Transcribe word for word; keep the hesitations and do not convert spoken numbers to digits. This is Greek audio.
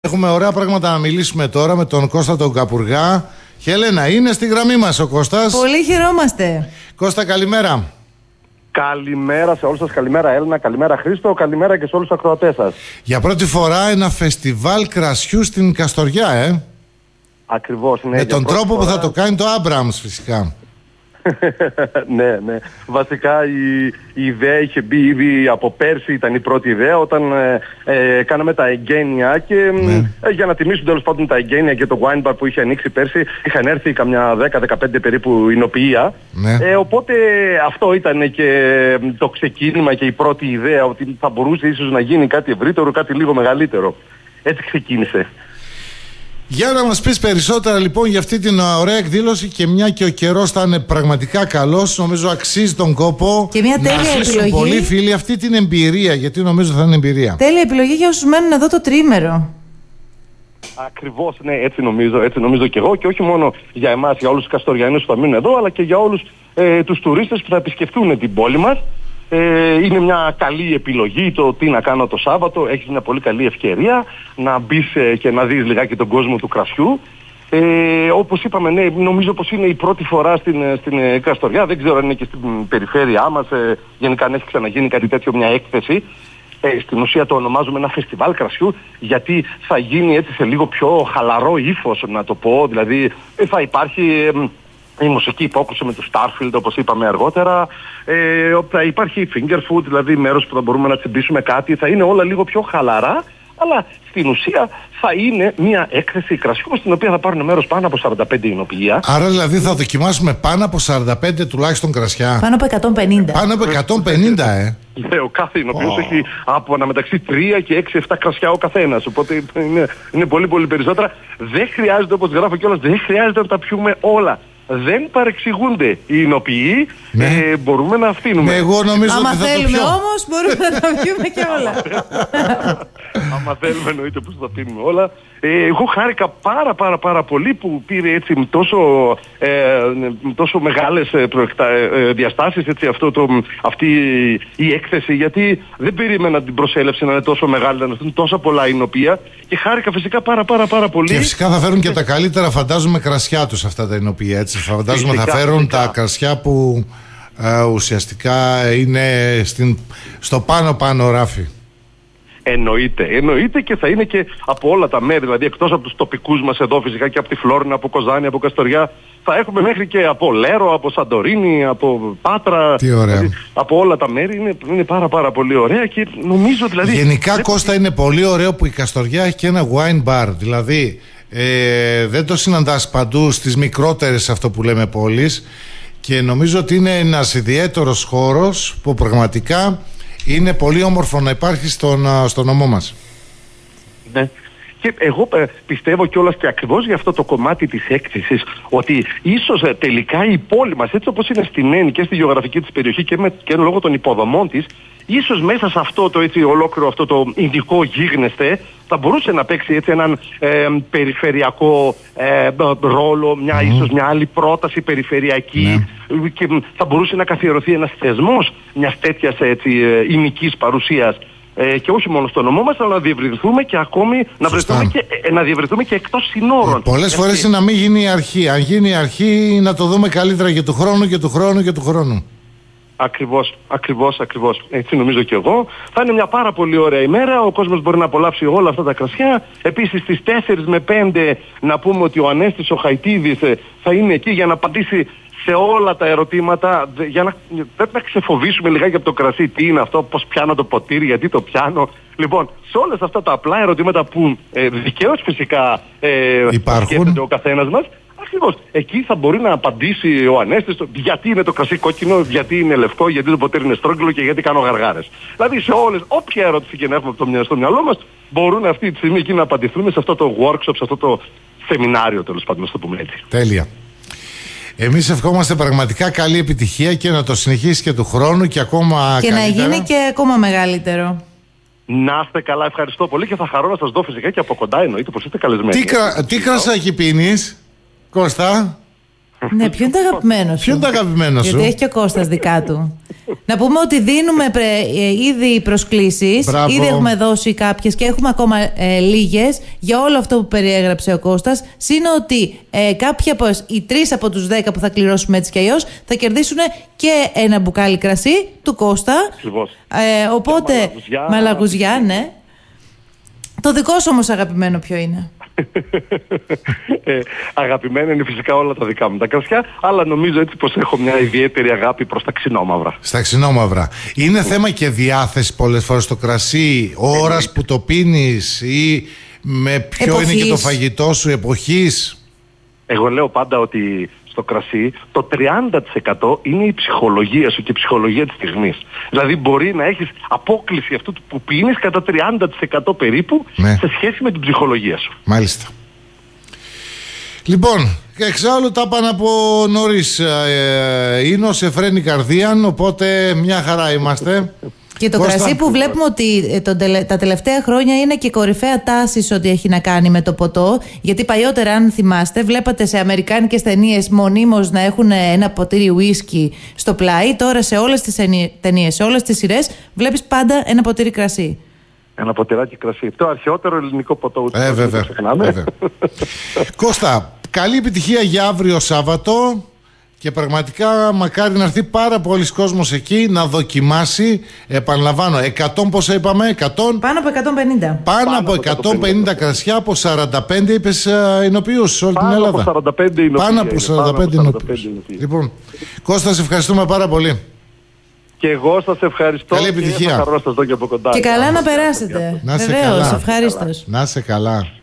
Έχουμε ωραία πράγματα να μιλήσουμε τώρα με τον Κώστα τον Καπουργά. Χέλενα, είναι στη γραμμή μας ο Κώστας. Πολύ χαιρόμαστε. Κώστα, καλημέρα. Καλημέρα σε όλους σας, καλημέρα Έλληνα, καλημέρα Χρήστο, καλημέρα και σε όλους τους ακροατές σας. Για πρώτη φορά ένα φεστιβάλ κρασιού στην Καστοριά, ε. Ακριβώς, ναι. Με τον τρόπο φορά... που θα το κάνει το Άμπραμς, φυσικά. ναι, ναι. Βασικά η, η ιδέα είχε μπει ήδη από πέρσι, ήταν η πρώτη ιδέα, όταν ε, ε, κάναμε τα εγγένεια και ναι. ε, για να τιμήσουν τέλος πάντων τα εγγένεια και το wine bar που είχε ανοίξει πέρσι, είχαν έρθει καμιά δέκα δεκαπέντε περίπου εινοποιεία. Ναι. Ε, οπότε αυτό ήταν και το ξεκίνημα και η πρώτη ιδέα, ότι θα μπορούσε ίσως να γίνει κάτι ευρύτερο, κάτι λίγο μεγαλύτερο. Έτσι ξεκίνησε. Για να μας πεις περισσότερα λοιπόν για αυτή την ωραία εκδήλωση, και μια και ο καιρός θα είναι πραγματικά καλός, νομίζω αξίζει τον κόπο και μια τέλεια να ζήσουν επιλογή. Πολλοί φίλοι αυτή την εμπειρία, γιατί νομίζω θα είναι εμπειρία. Τέλεια επιλογή για όσους μένουν εδώ το τρίμερο. Ακριβώς, ναι, έτσι νομίζω, έτσι νομίζω και εγώ, και όχι μόνο για εμάς, για όλους τους Καστοριανούς που θα μείνουν εδώ, αλλά και για όλους ε, τους τουρίστες που θα επισκεφτούν την πόλη μας. Ε, είναι μια καλή επιλογή το τι να κάνω το Σάββατο. Έχεις μια πολύ καλή ευκαιρία να μπεις ε, και να δεις λιγάκι τον κόσμο του κρασιού. Ε, όπως είπαμε, ναι, νομίζω πως είναι η πρώτη φορά στην, στην ε, Καστοριά. Δεν ξέρω αν είναι και στην περιφέρειά μας. Ε, γενικά αν έχει ξαναγίνει κάτι τέτοιο, μια έκθεση. Ε, στην ουσία το ονομάζουμε ένα φεστιβάλ κρασιού, γιατί θα γίνει έτσι σε λίγο πιο χαλαρό ύφος, να το πω. Δηλαδή ε, θα υπάρχει... Ε, η μουσική υπόκριση με το Starfield, όπως είπαμε αργότερα. Ε, θα υπάρχει finger food, δηλαδή μέρος που θα μπορούμε να τσιμπήσουμε κάτι. Θα είναι όλα λίγο πιο χαλαρά, αλλά στην ουσία θα είναι μια έκθεση κρασιού στην οποία θα πάρουν μέρος πάνω από σαράντα πέντε εινοποιεία. Άρα δηλαδή θα δοκιμάσουμε πάνω από σαράντα πέντε τουλάχιστον κρασιά. Πάνω από εκατόν πενήντα. Πάνω από εκατόν πενήντα, ε. Ναι, ο κάθε εινοποιός oh. έχει από αναμεταξύ τρία και έξι εφτά κρασιά ο καθένας. Οπότε είναι, είναι πολύ πολύ περισσότερα. Δεν χρειάζεται, όπως γράφω κιόλας, δεν χρειάζεται να τα πιούμε όλα. Δεν παρεξηγούνται οι εινοποιοί, ναι. ε, μπορούμε να αφήνουμε. Ναι, εγώ νομίζω άμα ότι θα θέλουμε το όμως μπορούμε να τα πιούμε και όλα. Άμα θέλουμε εννοείται πως θα πίνουμε όλα. Ε, εγώ χάρηκα πάρα πάρα πάρα πολύ που πήρε έτσι τόσο, ε, τόσο μεγάλες ε, προεκτα, ε, διαστάσεις έτσι, αυτό το, αυτή η έκθεση, γιατί δεν περίμενα την προσέλευση να είναι τόσο μεγάλη, να είναι τόσα πολλά εινοποιεία, και χάρηκα φυσικά πάρα πάρα πάρα πολύ. Και φυσικά θα φέρουν και τα καλύτερα, φαντάζομαι, κρασιά τους αυτά τα εινοποιεία, έτσι. Φαντάζομαι φυσικά, θα φέρουν φυσικά τα κρασιά που ε, ουσιαστικά είναι στην, στο πάνω πάνω ράφι. Εννοείται, εννοείται, και θα είναι και από όλα τα μέρη, δηλαδή εκτός από τους τοπικούς μας εδώ φυσικά και από τη Φλόρινα, από Κοζάνη, από Καστοριά, θα έχουμε μέχρι και από Λέρο, από Σαντορίνη, από Πάτρα, δηλαδή, από όλα τα μέρη. Είναι, είναι πάρα πάρα πολύ ωραία και νομίζω δηλαδή... Γενικά δεν... Κώστα, είναι πολύ ωραίο που η Καστοριά έχει και ένα wine bar, δηλαδή ε, δεν το συναντάς παντού στις μικρότερες, αυτό που λέμε, πόλεις, και νομίζω ότι είναι ένας ιδιαίτερος χώρος που πραγματικά είναι πολύ όμορφο να υπάρχει στον, στον νομό μας. Ναι. Και εγώ πιστεύω κιόλας και ακριβώς για αυτό το κομμάτι της έκθεσης, ότι ίσως τελικά η πόλη μας, έτσι όπως είναι στημένη και στη γεωγραφική της περιοχή και, με, και λόγω των υποδομών της, ίσως μέσα σε αυτό το έτσι, ολόκληρο αυτό το ειδικό γίγνεσθε θα μπορούσε να παίξει έτσι έναν ε, περιφερειακό ε, ρόλο, μια, mm. ίσως μια άλλη πρόταση περιφερειακή, mm. και θα μπορούσε να καθιερωθεί ένας θεσμός μιας τέτοιας έτσι, ε, ημικής παρουσίας. Ε, και όχι μόνο στο νομό μας, αλλά να διευρυνθούμε και ακόμη να, βρεθούμε και, ε, να διευρυνθούμε και εκτός συνόρων. Ε, πολλές φορές είναι να μην γίνει η αρχή. Αν γίνει η αρχή, να το δούμε καλύτερα για του χρόνου και του χρόνου και του χρόνου. Ακριβώς, ακριβώς, ακριβώς. Έτσι νομίζω και εγώ. Θα είναι μια πάρα πολύ ωραία ημέρα. Ο κόσμος μπορεί να απολαύσει όλα αυτά τα κρασιά. Επίσης στις τέσσερις με πέντε να πούμε ότι ο Ανέστης ο Χαϊτίδης θα είναι εκεί για να απαντήσει σε όλα τα ερωτήματα, για να, πρέπει να ξεφοβήσουμε λιγάκι από το κρασί, τι είναι αυτό, πώς πιάνω το ποτήρι, γιατί το πιάνω. Λοιπόν, σε όλες αυτά τα απλά ερωτήματα που ε, δικαίως φυσικά ε, σκέφτεται ο καθένας μας, ακριβώς εκεί θα μπορεί να απαντήσει ο Ανέστης γιατί είναι το κρασί κόκκινο, γιατί είναι λευκό, γιατί το ποτήρι είναι στρόγγυλο και γιατί κάνω γαργάρες. Δηλαδή σε όλες, όποια ερώτηση και να έχουμε από το στο μυαλό μας, μπορούν αυτή τη στιγμή εκεί να απαντηθούν σε αυτό το workshop, σε αυτό το σεμινάριο, τέλος πάντων, να το πούμε έτσι. Τέλεια. Εμείς ευχόμαστε πραγματικά καλή επιτυχία και να το συνεχίσει και του χρόνου και ακόμα και καλύτερα. Να γίνει και ακόμα μεγαλύτερο. Να είστε καλά, ευχαριστώ πολύ, και θα χαρώ να σας δω φυσικά και από κοντά, εννοείται πως είστε καλεσμένοι. Τι, κρα... τι κρασάκι πίνεις, Κώστα? Ναι, ποιο είναι το αγαπημένο σου? Ποιο είναι το αγαπημένο σου? Γιατί έχει και ο Κώστας δικά του. Να πούμε ότι δίνουμε πρε, ε, ήδη προσκλήσεις. Μπράβο. Ήδη έχουμε δώσει κάποιες και έχουμε ακόμα ε, λίγες για όλο αυτό που περιέγραψε ο Κώστας. Συν ότι ε, κάποιοι από οι τρεις από τους δέκα που θα κληρώσουμε έτσι κι αλλιώς θα κερδίσουν και ένα μπουκάλι κρασί του Κώστα. Ε, οπότε, μαλαγουζιά, μαλαγουζιά, ναι. Το δικό σου όμως αγαπημένο ποιο είναι? ε, αγαπημένα είναι φυσικά όλα τα δικά μου τα κρασιά, αλλά νομίζω έτσι πως έχω μια ιδιαίτερη αγάπη προς τα ξινόμαυρα. Στα ξινόμαυρα. Είναι θέμα και διάθεση πολλές φορές το κρασί, ώρας που το πίνεις ή με ποιο Εποχής. είναι και το φαγητό σου, εποχής. Εγώ λέω πάντα ότι στο κρασί το τριάντα τοις εκατό είναι η ψυχολογία σου και η ψυχολογία της στιγμής. Δηλαδή μπορεί να έχεις απόκλιση αυτού που πίνεις κατά τριάντα τοις εκατό περίπου, ναι, σε σχέση με την ψυχολογία σου. Μάλιστα. Λοιπόν, εξάλλου τα πάνε από νωρίς. Ε, είναι σε φρένη καρδίαν, οπότε μια χαρά είμαστε. Και το Κώστα, κρασί που βλέπουμε ότι τον τελε... τα τελευταία χρόνια είναι και κορυφαία τάση σε ό,τι έχει να κάνει με το ποτό. Γιατί παλιότερα, αν θυμάστε, βλέπατε σε αμερικάνικες ταινίες μονίμως να έχουν ένα ποτήρι ουίσκι στο πλάι. Τώρα σε όλες τις ταινίες, σε όλες τις σειρές, βλέπεις πάντα ένα ποτήρι κρασί. Ένα ποτηράκι κρασί. Το αρχαιότερο ελληνικό ποτό. Ούτε ε, βέβαια, βέβαια. Κώστα, καλή επιτυχία για αύριο Σάββατο. Και πραγματικά μακάρι να έρθει πάρα πολλοί κόσμος εκεί να δοκιμάσει. Επαναλαμβάνω, εκατό πόσα είπαμε, εκατό. Πάνω από εκατόν πενήντα. Πάνω, Πάνω από εκατόν πενήντα κρασιά από σαράντα πέντε είπες εινοποιούς σε όλη την Ελλάδα. Από σαράντα πέντε εινοποιούς. Πάνω από σαράντα πέντε εινοποιούς. Λοιπόν, Κώστα, σε ευχαριστούμε πάρα πολύ. Και εγώ σας ευχαριστώ. Καλή επιτυχία. Και, και καλά να περάσετε. Να σε Βεβαίως, καλά. ευχαρίστως. Να σε καλά.